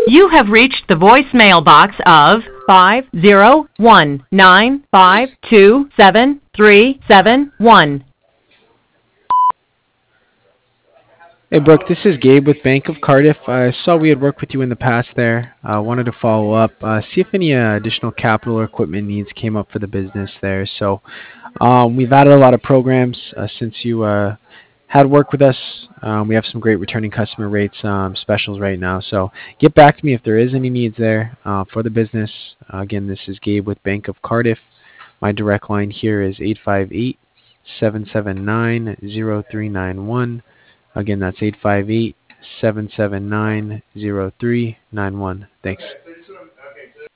You have reached the voicemail box of 501-952-7371. Hey Brooke, this is Gabe with Bank of Cardiff. I saw we had worked with you in the past there. Wanted to follow up, see if any additional capital or equipment needs came up for the business there. So we've added a lot of programs since you had worked with us. We have some great returning customer rates specials right now. So get back to me if there is any needs there for the business. Again, this is Gabe with Bank of Cardiff. My direct line here is 858-779-0391. Again, that's 858-779-0391. Thanks.